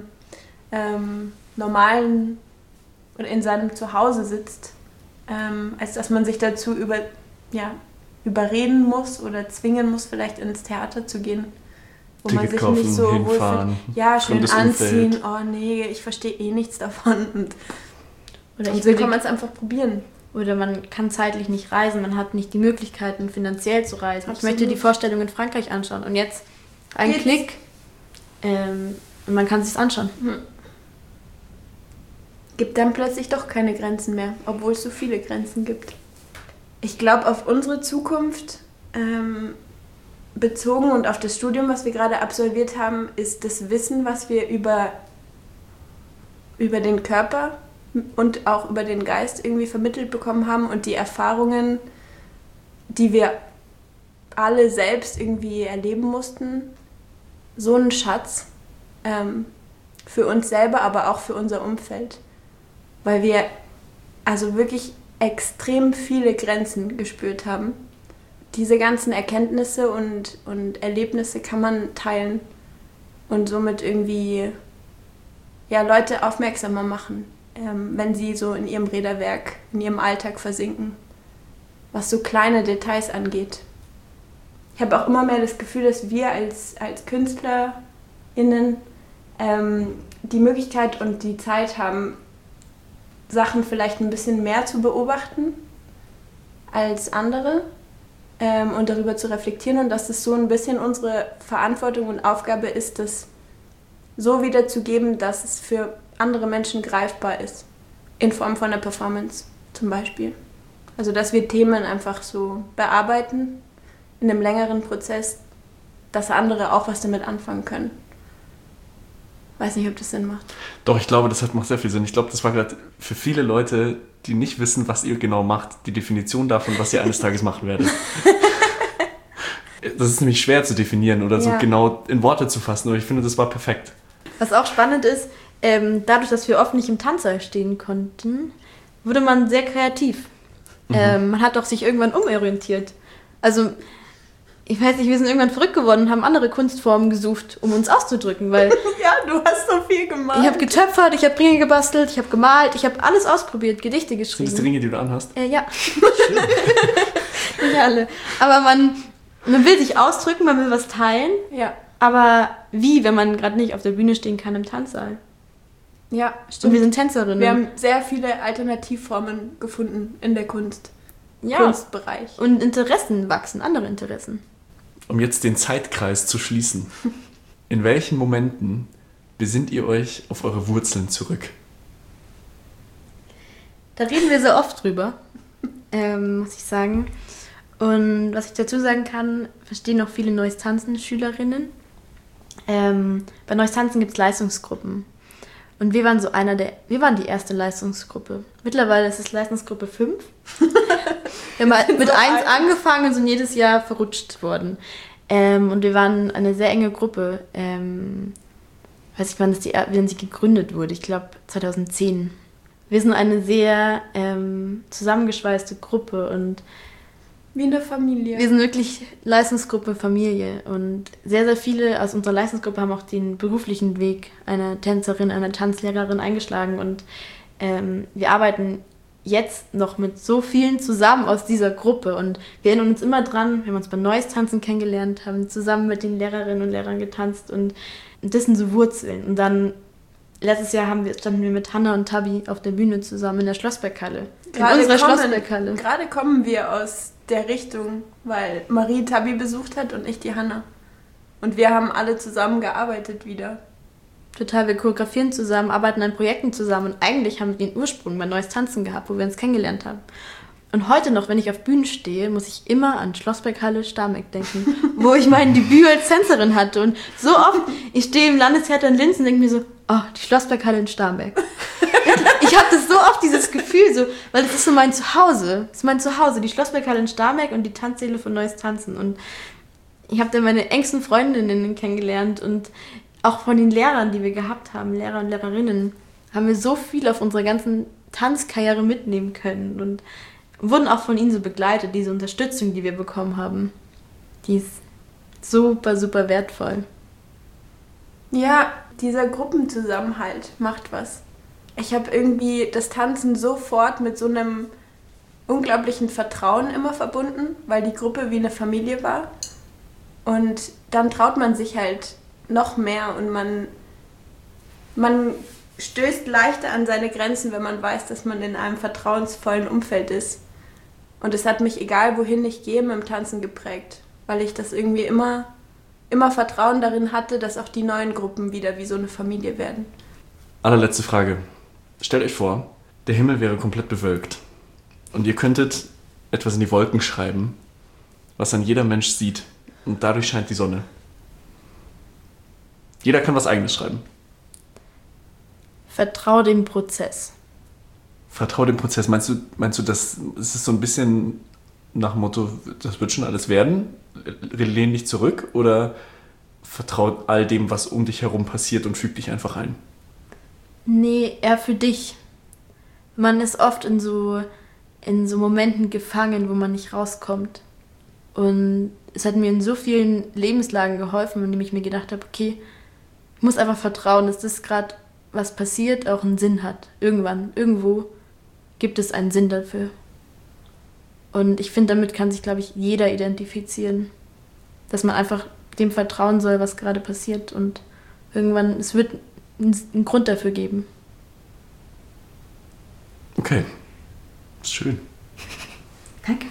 normalen oder in seinem Zuhause sitzt, als dass man sich dazu überreden muss oder zwingen muss, vielleicht ins Theater zu gehen. Wo Ticket man sich kaufen, nicht so hinfahren, wohlfühlt. Ja, schön fremdes anziehen. Umfeld. Oh nee, ich verstehe eh nichts davon. Und Oder so kann man es einfach probieren. Oder man kann zeitlich nicht reisen, man hat nicht die Möglichkeiten, finanziell zu reisen. Absolut. Ich möchte die Vorstellung in Frankreich anschauen. Und jetzt ein Klick und man kann es sich anschauen. Gibt dann plötzlich doch keine Grenzen mehr, obwohl es so viele Grenzen gibt. Ich glaube, auf unsere Zukunft bezogen und auf das Studium, was wir gerade absolviert haben, ist das Wissen, was wir über den Körper und auch über den Geist irgendwie vermittelt bekommen haben und die Erfahrungen, die wir alle selbst irgendwie erleben mussten, so ein Schatz für uns selber, aber auch für unser Umfeld. Weil wir also wirklich extrem viele Grenzen gespürt haben. Diese ganzen Erkenntnisse und Erlebnisse kann man teilen und somit irgendwie Leute aufmerksamer machen, wenn sie so in ihrem Räderwerk, in ihrem Alltag versinken, was so kleine Details angeht. Ich habe auch immer mehr das Gefühl, dass wir als KünstlerInnen die Möglichkeit und die Zeit haben, Sachen vielleicht ein bisschen mehr zu beobachten als andere und darüber zu reflektieren und dass es so ein bisschen unsere Verantwortung und Aufgabe ist, das so wiederzugeben, dass es für andere Menschen greifbar ist. In Form von einer Performance zum Beispiel. Also dass wir Themen einfach so bearbeiten in einem längeren Prozess, dass andere auch was damit anfangen können. Weiß nicht, ob das Sinn macht. Doch, ich glaube, das macht sehr viel Sinn. Ich glaube, das war gerade für viele Leute, die nicht wissen, was ihr genau macht, die Definition davon, was ihr eines Tages machen werdet. Das ist nämlich schwer zu definieren oder so genau in Worte zu fassen, aber ich finde, das war perfekt. Was auch spannend ist, dadurch, dass wir oft nicht im Tanzsaal stehen konnten, wurde man sehr kreativ. Man hat auch sich irgendwann umorientiert. Also, ich weiß nicht, wir sind irgendwann verrückt geworden und haben andere Kunstformen gesucht, um uns auszudrücken, weil... Ja, du hast so viel gemacht. Ich habe getöpfert, ich habe Ringe gebastelt, ich habe gemalt, ich habe alles ausprobiert, Gedichte geschrieben. Sind das die Ringe, die du anhast? Ja. Nicht alle. Aber man will sich ausdrücken, man will was teilen. Ja. Aber wie, wenn man gerade nicht auf der Bühne stehen kann im Tanzsaal? Ja, Und stimmt. wir sind Tänzerinnen. Wir haben sehr viele Alternativformen gefunden in der Kunstbereich. Und Interessen wachsen, andere Interessen. Um jetzt den Zeitkreis zu schließen. In welchen Momenten besinnt ihr euch auf eure Wurzeln zurück? Da reden wir sehr oft drüber, muss ich sagen. Und was ich dazu sagen kann, verstehen auch viele Neues Tanzen-Schülerinnen. Bei Neues Tanzen gibt es Leistungsgruppen. Und wir waren wir waren die erste Leistungsgruppe. Mittlerweile ist es Leistungsgruppe 5. Wir haben mit 1 angefangen und sind jedes Jahr verrutscht worden. Und wir waren eine sehr enge Gruppe. Weiß ich, wann sie gegründet wurde. Ich glaube 2010. Wir sind eine sehr zusammengeschweißte Gruppe und wie eine Familie. Wir sind wirklich Leistungsgruppe Familie und sehr, sehr viele aus unserer Leistungsgruppe haben auch den beruflichen Weg einer Tänzerin, einer Tanzlehrerin eingeschlagen und wir arbeiten jetzt noch mit so vielen zusammen aus dieser Gruppe und wir erinnern uns immer dran, wir haben uns beim Neues Tanzen kennengelernt, haben zusammen mit den Lehrerinnen und Lehrern getanzt und das sind so Wurzeln. Und dann letztes Jahr standen wir mit Hanna und Tabi auf der Bühne zusammen in der Schlossberghalle. Schlossberghalle. Gerade kommen wir aus der Richtung, weil Marie Tabi besucht hat und ich die Hanna. Und wir haben alle zusammen gearbeitet wieder. Total, wir choreografieren zusammen, arbeiten an Projekten zusammen und eigentlich haben wir den Ursprung bei Neues Tanzen gehabt, wo wir uns kennengelernt haben. Und heute noch, wenn ich auf Bühnen stehe, muss ich immer an Schlossberghalle Starnberg denken, wo ich mein Debüt als Tänzerin hatte. Und so oft, ich stehe im Landestheater in Linz und denke mir so, oh, die Schlossberghalle in Starnberg. Ich habe das so oft, dieses Gefühl, so, weil das ist so mein Zuhause. Das ist mein Zuhause, die Schlossberghalle in Starnberg und die Tanzsäle von Neues Tanzen. Und ich habe da meine engsten Freundinnen kennengelernt und auch von den Lehrern, die wir gehabt haben, Lehrer und Lehrerinnen, haben wir so viel auf unserer ganzen Tanzkarriere mitnehmen können und wurden auch von ihnen so begleitet, diese Unterstützung, die wir bekommen haben. Die ist super, super wertvoll. Ja, dieser Gruppenzusammenhalt macht was. Ich habe irgendwie das Tanzen sofort mit so einem unglaublichen Vertrauen immer verbunden, weil die Gruppe wie eine Familie war. Und dann traut man sich halt noch mehr und man stößt leichter an seine Grenzen, wenn man weiß, dass man in einem vertrauensvollen Umfeld ist. Und es hat mich, egal wohin ich gehe, mit dem Tanzen geprägt, weil ich das irgendwie immer Vertrauen darin hatte, dass auch die neuen Gruppen wieder wie so eine Familie werden. Allerletzte Frage. Stellt euch vor, der Himmel wäre komplett bewölkt und ihr könntet etwas in die Wolken schreiben, was dann jeder Mensch sieht und dadurch scheint die Sonne. Jeder kann was Eigenes schreiben. Vertrau dem Prozess. Vertrau dem Prozess. Meinst du, das ist so ein bisschen nach dem Motto, das wird schon alles werden? Lehn dich zurück oder vertrau all dem, was um dich herum passiert und füg dich einfach ein? Nee, eher für dich. Man ist oft in so Momenten gefangen, wo man nicht rauskommt. Und es hat mir in so vielen Lebenslagen geholfen, in denen ich mir gedacht habe, okay, ich muss einfach vertrauen, dass das gerade, was passiert, auch einen Sinn hat. Irgendwann, irgendwo gibt es einen Sinn dafür. Und ich finde, damit kann sich, glaube ich, jeder identifizieren. Dass man einfach dem vertrauen soll, was gerade passiert. Und irgendwann, es wird einen Grund dafür geben. Okay. Schön. Danke.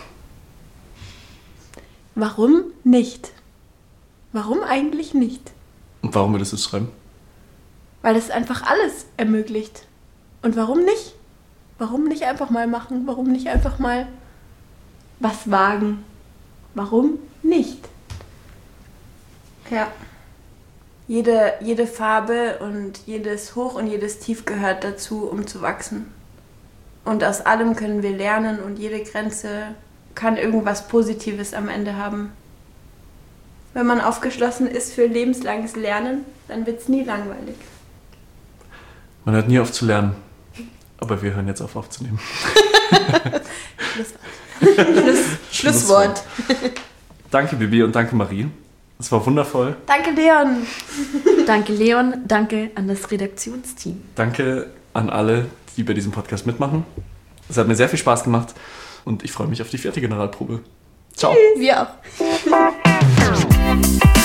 Warum nicht? Warum eigentlich nicht? Und warum würdest du es schreiben? Weil es einfach alles ermöglicht. Und warum nicht? Warum nicht einfach mal machen? Warum nicht einfach mal was wagen? Warum nicht? Ja. Jede Farbe und jedes Hoch und jedes Tief gehört dazu, um zu wachsen. Und aus allem können wir lernen und jede Grenze kann irgendwas Positives am Ende haben. Wenn man aufgeschlossen ist für lebenslanges Lernen, dann wird es nie langweilig. Man hört nie auf zu lernen. Aber wir hören jetzt aufzunehmen. Schlusswort. Danke, Bibi, und danke, Marie. Es war wundervoll. Danke, Leon. Danke, Leon. Danke an das Redaktionsteam. Danke an alle, die bei diesem Podcast mitmachen. Es hat mir sehr viel Spaß gemacht und ich freue mich auf die 4. Generalprobe. Ciao. Wir auch.